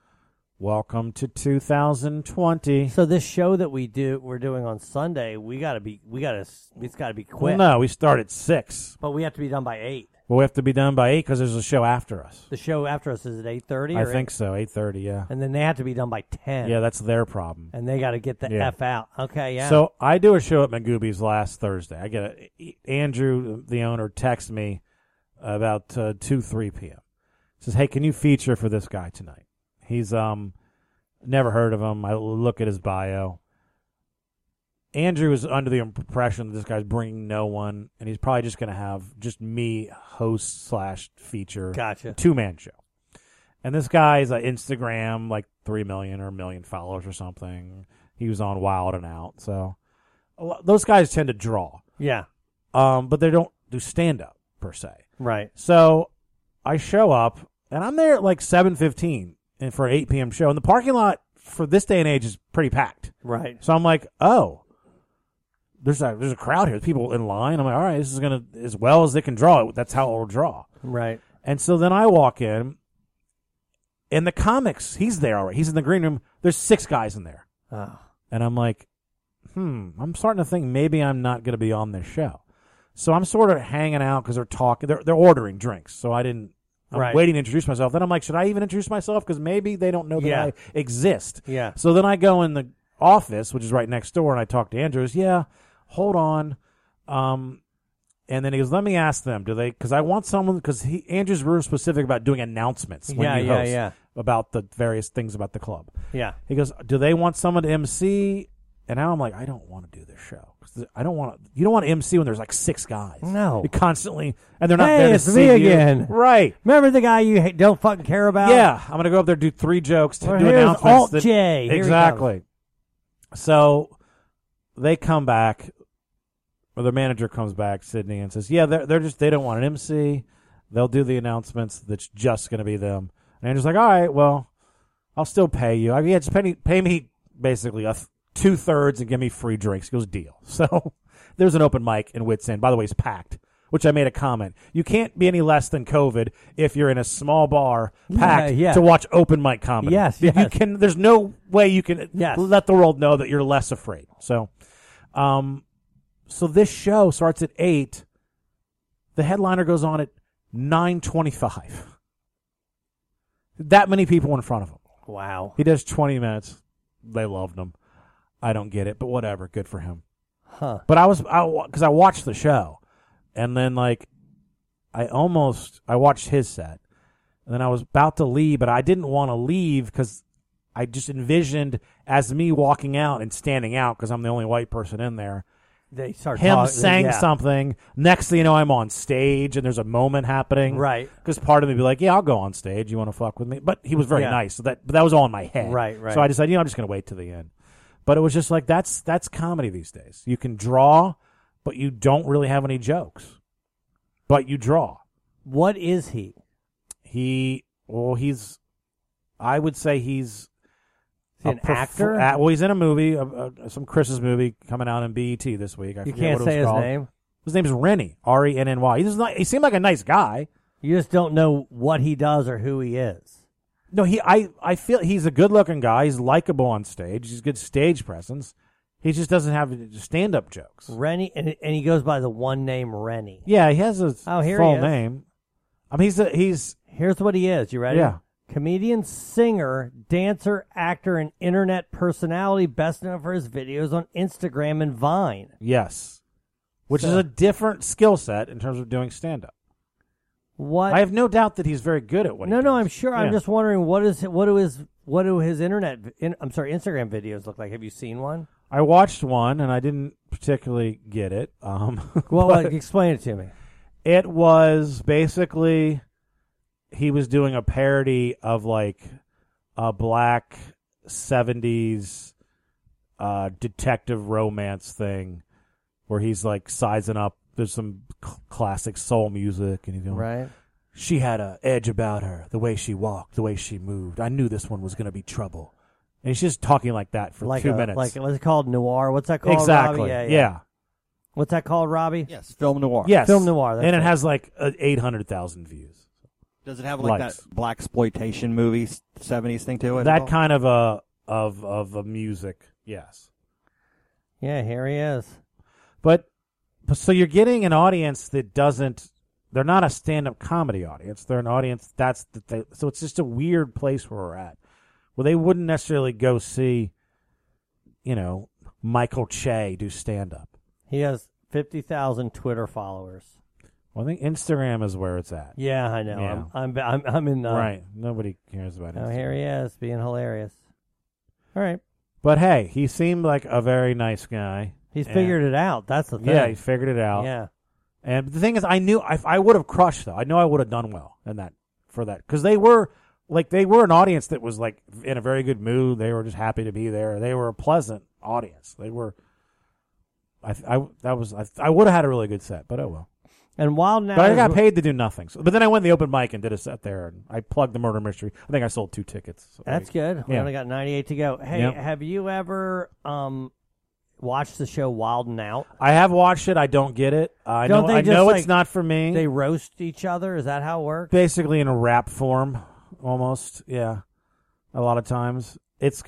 Welcome to 2020. So this show that we're doing on Sunday, it's got to be quick. Well, no, we start at 6. But we have to be done by 8. Well, we have to be done by 8 because there's a show after us. The show after us is at 8:30. I think so, 8:30. Yeah. And then they have to be done by 10. Yeah, that's their problem. And they got to get the F out. Okay, yeah. So I do a show at Magooby's last Thursday. I get Andrew, the owner, texts me about 2-3 p.m. Says, "Hey, can you feature for this guy tonight?" He's never heard of him. I look at his bio. Andrew is under the impression that this guy's bringing no one, and he's probably just going to have just me host/feature. Gotcha. 2-man show. And this guy's on Instagram, like 3 million or 1 million followers or something. He was on Wild and Out. So those guys tend to draw. Yeah. But they don't do stand-up, per se. Right. So I show up, and I'm there at like 7:15 and for an 8 p.m. show. And the parking lot for this day and age is pretty packed. Right. So I'm like, oh, there's a crowd here. There's people in line. I'm like, all right, this is going to, as well as they can draw it, that's how it'll draw. Right. And so then I walk in, and the comics, he's there already. He's in the green room. There's 6 guys in there. Oh. And I'm like, I'm starting to think maybe I'm not going to be on this show. So I'm sort of hanging out because they're talking. They're ordering drinks. So I'm Right. waiting to introduce myself. Then I'm like, should I even introduce myself? Because maybe they don't know that Yeah. I exist. Yeah. So then I go in the office, which is right next door, and I talk to Andrew. He goes, yeah, hold on. And then he goes, let me ask them, do they, because I want someone, because Andrew's real specific about doing announcements when you host about the various things about the club. Yeah. He goes, do they want someone to MC? And now I'm like, I don't want to do this show. I don't want to. You don't want to MC when there's like 6 guys. No. You constantly, and they're not Hey, there to it's see me you. again. Right. Remember the guy you don't fucking care about? Yeah. I'm going to go up there, do 3 jokes, Well, do here's announcements. Alt that- J. Here he exactly. So they come back, or the manager comes back, Sydney, and says, yeah, they don't want an MC. They'll do the announcements. That's just going to be them. And Andrew's like, all right, well, I'll still pay you. I mean, just pay me basically 2/3 and give me free drinks. He goes, deal. So there's an open mic in Wits End. By the way, it's packed, which I made a comment. You can't be any less than COVID if you're in a small bar packed to watch open mic comedy. Yes. You can. There's no way you can let the world know that you're less afraid. So, so this show starts at 8. The headliner goes on at 9:25. That many people in front of him. Wow. He does 20 minutes. They loved him. I don't get it, but whatever. Good for him. Huh. But because I watched the show, and then like I watched his set, and then I was about to leave, but I didn't want to leave because I just envisioned as me walking out and standing out because I'm the only white person in there. They start him saying something. Next thing you know, I'm on stage and there's a moment happening. Right. Because part of me would be like, yeah, I'll go on stage. You want to fuck with me? But he was very nice. So but that was all in my head. Right. So I decided, I'm just going to wait to the end. But it was just like, that's comedy these days. You can draw, but you don't really have any jokes. But you draw. What is he? I would say he's an actor? Well, he's in a movie, some Chris's movie coming out in BET this week. You can't say his name? His name's Renny, Renny. He seemed like a nice guy. You just don't know what he does or who he is. No, I feel he's a good-looking guy. He's likable on stage. He's good stage presence. He just doesn't have stand-up jokes. Renny, and he goes by the one name Renny. Yeah, he has a full name. I mean, he's... Here's what he is. You ready? Yeah. Comedian, singer, dancer, actor, and internet personality, best known for his videos on Instagram and Vine. Yes. Which is a different skill set in terms of doing stand-up. What? I have no doubt that he's very good at what he does. No, I'm sure. Yeah. I'm just wondering what do his Instagram videos look like? Have you seen one? I watched one, and I didn't particularly get it. Well, explain it to me. It was basically... He was doing a parody of like a black 70s detective romance thing where he's like sizing up. There's some classic soul music, and he's going, right. She had an edge about her, the way she walked, the way she moved. I knew this one was going to be trouble. And he's just talking like that for 2 minutes. Like, what's it called? Noir? What's that called, exactly. Robbie? Yeah. What's that called, Robbie? Yes, film noir. Yes. Film noir. That's and it has like 800,000 views. Does it have like that black exploitation movie 70s thing to it? That kind of a music, yes. Yeah, here he is. But so you're getting an audience that doesn't. They're not a stand-up comedy audience. They're an audience so it's just a weird place where we're at, where they wouldn't necessarily go see, Michael Che do stand-up. He has 50,000 Twitter followers. Well, I think Instagram is where it's at. Yeah, I know. Yeah. I'm in. Right. Nobody cares about it. Oh, here he is, being hilarious. All right. But hey, he seemed like a very nice guy. He's figured it out. That's the thing. Yeah, he figured it out. Yeah. And the thing is, I knew I would have crushed though. I know I would have done well in that because they were an audience that was like in a very good mood. They were just happy to be there. They were a pleasant audience. They were. I would have had a really good set, but oh well. And Wild Now, but I got paid to do nothing. But then I went to the open mic and did a set there, and I plugged the murder mystery. I think I sold 2 tickets. So that's good. We only got 98 to go. Hey, Yep. Have you ever watched the show Wild and Out? I have watched it. I don't get it. I know it's not for me. They roast each other. Is that how it works? Basically in a rap form, almost. Yeah, a lot of times it's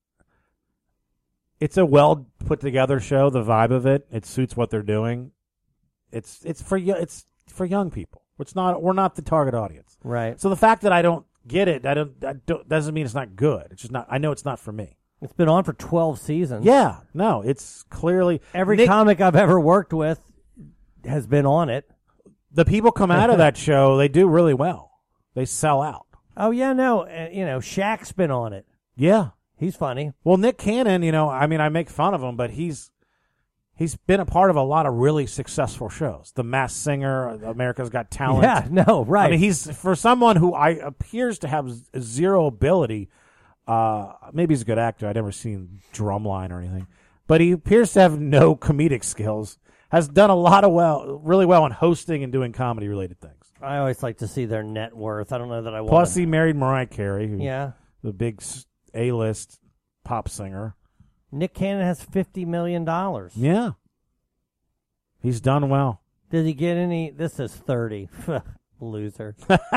a well put together show. The vibe of it suits what they're doing. It's for young people. We're not the target audience. Right. So the fact that I don't get it, doesn't mean it's not good. It's just not. I know it's not for me. It's been on for 12 seasons. Yeah. No, it's clearly every comic I've ever worked with has been on it. The people come out of that show, they do really well. They sell out. Oh yeah, no, Shaq's been on it. Yeah, he's funny. Well, Nick Cannon, I make fun of him, but he's been a part of a lot of really successful shows. The Masked Singer, America's Got Talent. Yeah, no, right. I mean, he's for someone who appears to have zero ability. Maybe he's a good actor. I've never seen Drumline or anything, but he appears to have no comedic skills. Has done really well in hosting and doing comedy related things. I always like to see their net worth. I don't know that I want. Plus, he married Mariah Carey, who's the big A-list pop singer. Nick Cannon has $50 million. Yeah. He's done well. Did he get any? This is 30. Loser.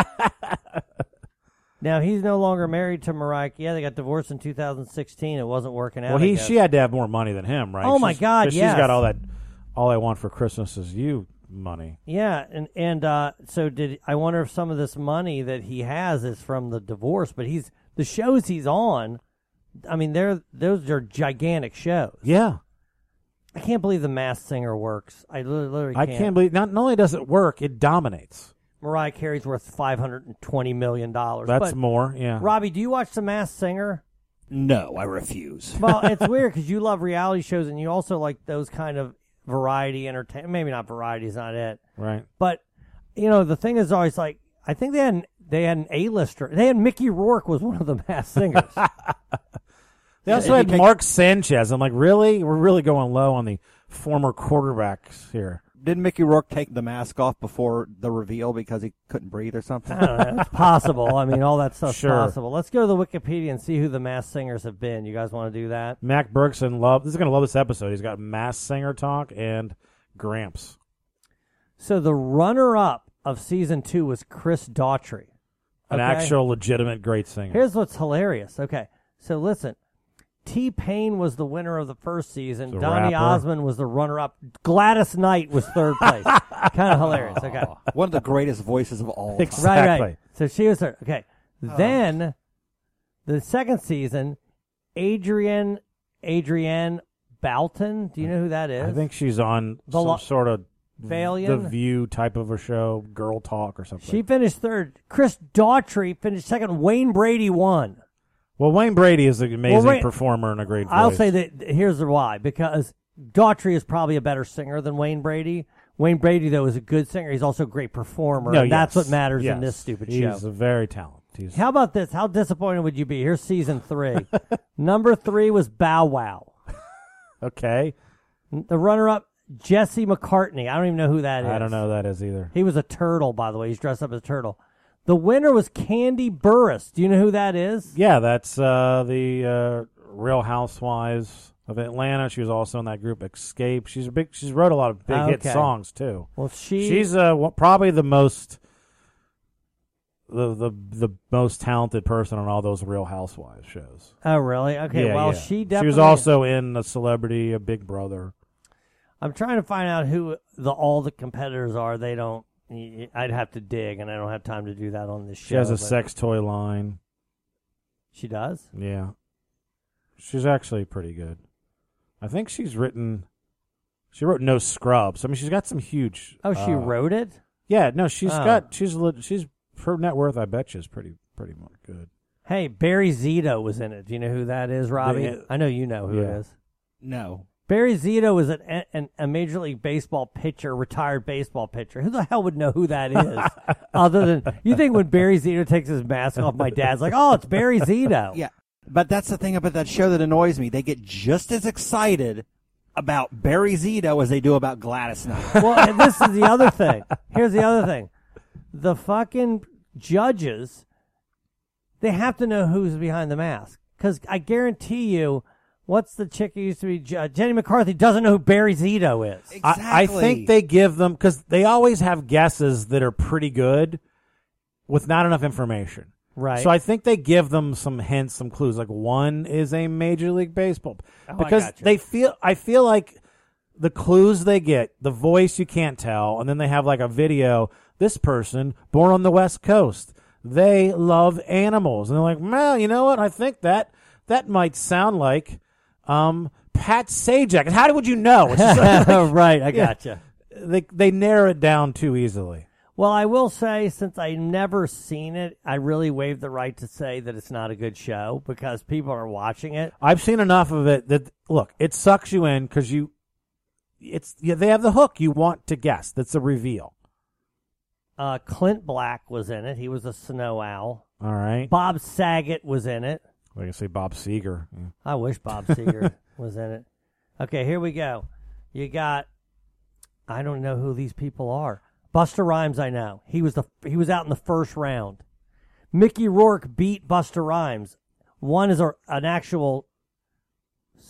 Now, he's no longer married to Mariah. Yeah, they got divorced in 2016. It wasn't working out. Well, she had to have more money than him, right? Oh, my God, yes. She's got all I want for Christmas is you money. Yeah, and so I wonder if some of this money that he has is from the divorce, but the shows he's on, I mean, those are gigantic shows. Yeah. I can't believe The Masked Singer works. I literally can't. I can't believe, not only does it work, it dominates. Mariah Carey's worth $520 million. That's more, yeah. Robbie, do you watch The Masked Singer? No, I refuse. Well, it's weird because you love reality shows and you also like those kind of variety entertainment. Maybe not variety is not it. Right. But, the thing is always like, I think they had an A-lister. They had Mickey Rourke was one of the Masked Singers. They also had Mark Sanchez. I'm like, really? We're really going low on the former quarterbacks here. Didn't Mickey Rourke take the mask off before the reveal because he couldn't breathe or something? I don't know. It's possible. I mean, all that stuff's Sure. possible. Let's go to the Wikipedia and see who the Masked Singers have been. You guys want to do that? Mac Berkson is going to love this episode. He's got Masked Singer talk and Gramps. So the runner-up of season 2 was Chris Daughtry. An actual legitimate great singer. Here's what's hilarious. Okay, so listen. T-Pain was the winner of the first season. The Donny rapper. Osmond was the runner-up. Gladys Knight was third place. Kind of hilarious. Okay. One of the greatest voices of all time. Exactly. Right. So she was there. Okay. Then, the second season, Adrienne Balton. Do you know who that is? I think she's on some sort of Valiant? The View type of a show, Girl Talk or something. She finished third. Chris Daughtry finished second. Wayne Brady won. Well, Wayne Brady is an amazing performer and a great voice. I'll say that here's the why. Because Daughtry is probably a better singer than Wayne Brady. Wayne Brady, though, is a good singer. He's also a great performer. And that's what matters in this stupid show. He's very talented. How about this? How disappointed would you be? Here's season 3. Number 3 was Bow Wow. Okay. The runner-up, Jesse McCartney. I don't even know who that is. I don't know who that is either. He was a turtle, by the way. He's dressed up as a turtle. The winner was Candy Burris. Do you know who that is? Yeah, that's the Real Housewives of Atlanta. She was also in that group Escape. She's wrote a lot of big hit songs too. Well, she's probably the most the most talented person on all those Real Housewives shows. Oh, really? Okay. Yeah, well, yeah. she definitely. She was also in a Celebrity, a Big Brother. I'm trying to find out who all the competitors are. They don't. I'd have to dig, and I don't have time to do that on this show. She has a sex toy line. She does? Yeah. She's actually pretty good. I think she wrote No Scrubs. I mean, she's got some huge... Oh, she wrote it? Yeah, no, she's her net worth, I bet you, is pretty much good. Hey, Barry Zito was in it. Do you know who that is, Robbie? I know you know who it is. No. Barry Zito was a Major League Baseball pitcher, retired baseball pitcher. Who the hell would know who that is? Other than, you think when Barry Zito takes his mask off, my dad's like, oh, it's Barry Zito. Yeah, but that's the thing about that show that annoys me. They get just as excited about Barry Zito as they do about Gladys Knight. Well, and this is the other thing. Here's the other thing. The fucking judges, they have to know who's behind the mask. Because I guarantee you, what's the chick who used to be judge? Jenny McCarthy doesn't know who Barry Zito is. Exactly. I think they give them, because they always have guesses that are pretty good with not enough information. Right. So I think they give them some hints, some clues. Like one is a Major League Baseball. Because I feel like the clues they get, the voice you can't tell, and then they have like a video, this person born on the West Coast. They love animals. And they're like, well, you know what? I think that might sound like Pat Sajak. How would you know? It's just like, right, I gotcha. They narrow it down too easily. Well, I will say, since I've never seen it, I really waive the right to say that it's not a good show because people are watching it. I've seen enough of it that, look, it sucks you in because they have the hook you want to guess. That's a reveal. Clint Black was in it. He was a snow owl. All right. Bob Saget was in it. I can say Bob Seger. Yeah. I wish Bob Seger was in it. Okay, here we go. You got, I don't know who these people are. Busta Rhymes, I know. He was out in the first round. Mickey Rourke beat Busta Rhymes. One is an actual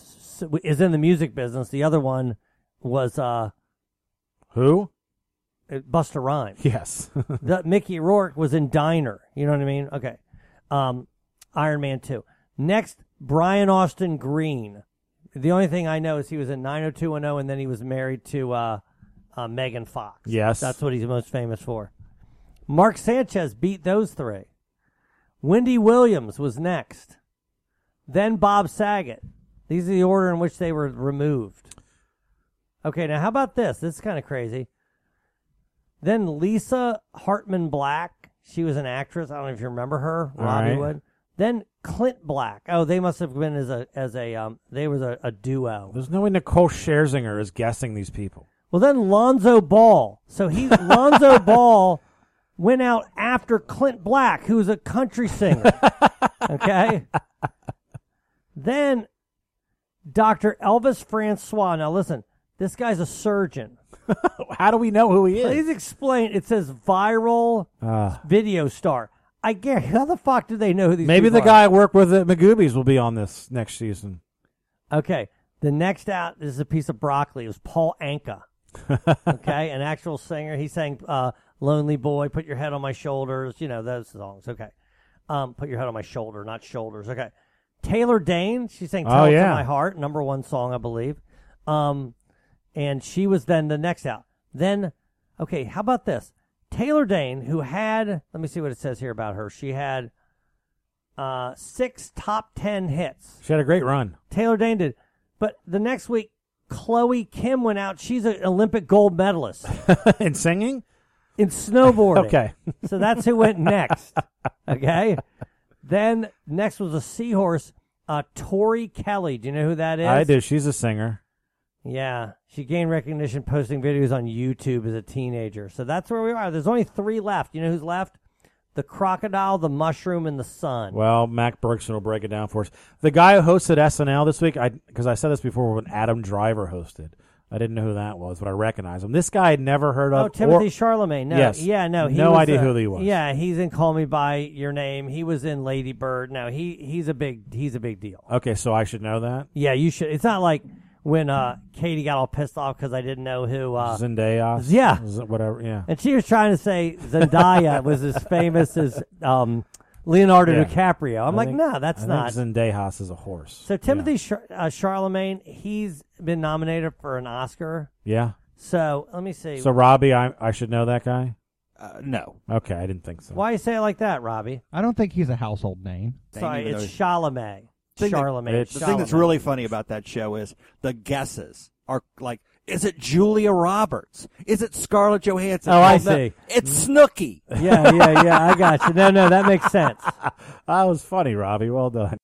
is in the music business. The other one was who? Busta Rhymes. Yes. Mickey Rourke was in Diner. You know what I mean? Okay. Iron Man 2. Next, Brian Austin Green. The only thing I know is he was in 90210, and then he was married to Megan Fox. Yes. That's what he's most famous for. Mark Sanchez beat those three. Wendy Williams was next. Then Bob Saget. These are the order in which they were removed. Okay, now how about this? This is kind of crazy. Then Lisa Hartman Black. She was an actress. I don't know if you remember her. Robbie would. Then Clint Black. Oh, they must have been they was a duo. There's no way Nicole Scherzinger is guessing these people. Well, then Lonzo Ball. So Lonzo Ball went out after Clint Black, who's a country singer. Okay? Then Dr. Elvis Francois. Now listen, this guy's a surgeon. How do we know who he is? Please explain. It says viral video star. I guess, how the fuck do they know who these Maybe people the guy I work with at Magoobies will be on this next season. Okay. The next out is a piece of broccoli. It was Paul Anka. Okay. An actual singer. He sang Lonely Boy, Put Your Head on My Shoulders. You know, those songs. Okay. Put Your Head on My Shoulder, not shoulders. Okay. Taylor Dane. She sang Tell It to My Heart. #1 song, I believe. And she was then the next out. Then, okay, how about this? Taylor Dane, who had, let me see what it says here about her. She had 6 top 10 hits. She had a great run. Taylor Dane did. But the next week, Chloe Kim went out. She's an Olympic gold medalist. In singing? In snowboarding. Okay. So that's who went next. Okay. Then next was a seahorse, Tori Kelly. Do you know who that is? I do. She's a singer. Yeah, she gained recognition posting videos on YouTube as a teenager. So that's where we are. There's only 3 left. You know who's left? The crocodile, the mushroom, and the sun. Well, Mac Bergson will break it down for us. The guy who hosted SNL this week, because I said this before when Adam Driver hosted. I didn't know who that was, but I recognize him. This guy I'd never heard of. Oh, Timothy Chalamet. No, yes. Yeah, no. He no was, idea who he was. Yeah, he's in Call Me By Your Name. He was in Lady Bird. No, he's a big deal. Okay, so I should know that? Yeah, you should. It's not like when Katie got all pissed off because I didn't know who... Zendaya? Yeah. Whatever, yeah. And she was trying to say Zendaya was as famous as Leonardo DiCaprio. I'm no, that's not. I think Zendaya is a horse. So Timothy Chalamet, he's been nominated for an Oscar. Yeah. So let me see. So Robbie, I should know that guy? No. Okay, I didn't think so. Why you say it like that, Robbie? I don't think he's a household name. Sorry, it's Chalamet. The thing that's really funny about that show is the guesses are like, is it Julia Roberts? Is it Scarlett Johansson? Oh, I see. It's Snooki. Yeah, I got you. No, that makes sense. That was funny, Robbie. Well done.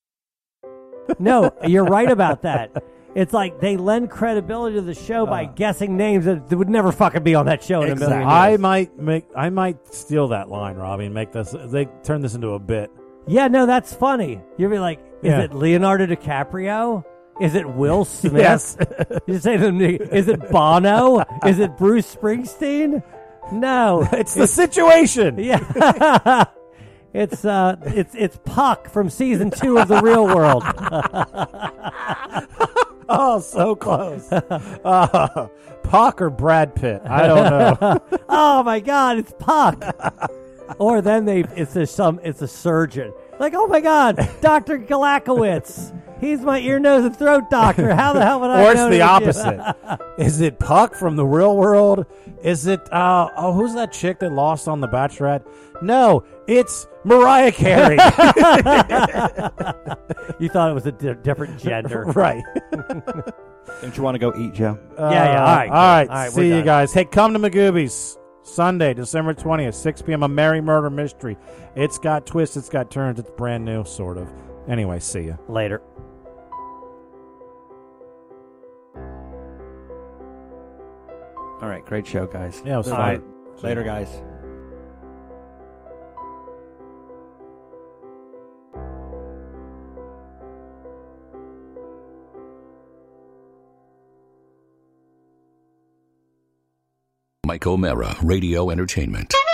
No, you're right about that. It's like they lend credibility to the show by guessing names that would never fucking be on that show in a million years. I might steal that line, Robbie, and make this. They turn this into a bit. Yeah, no, that's funny. You'll be like, is it Leonardo DiCaprio? Is it Will Smith? Yes. You say to them, is it Bono? Is it Bruce Springsteen? No, it's the situation. Yeah, it's Puck from season 2 of The Real World. Oh, so close. Puck or Brad Pitt? I don't know. Oh my God, it's Puck. Or then it's a surgeon. Like, oh my God, Dr. Galakowitz. He's my ear, nose, and throat doctor. How the hell would I know? Or it's the opposite. Is it Puck from The Real World? Is it, who's that chick that lost on The Bachelorette? No, it's Mariah Carey. You thought it was a different gender. Right. Don't you want to go eat, Joe? Yeah. All right. See you guys. Hey, come to Magoobies. Sunday, December 20th, 6 p.m. A Merry Murder Mystery. It's got twists, it's got turns, it's brand new, sort of. Anyway, see ya. Later. All right, great show, guys. Yeah, it was fun. All right, later, guys. Mike O'Mara, Radio Entertainment.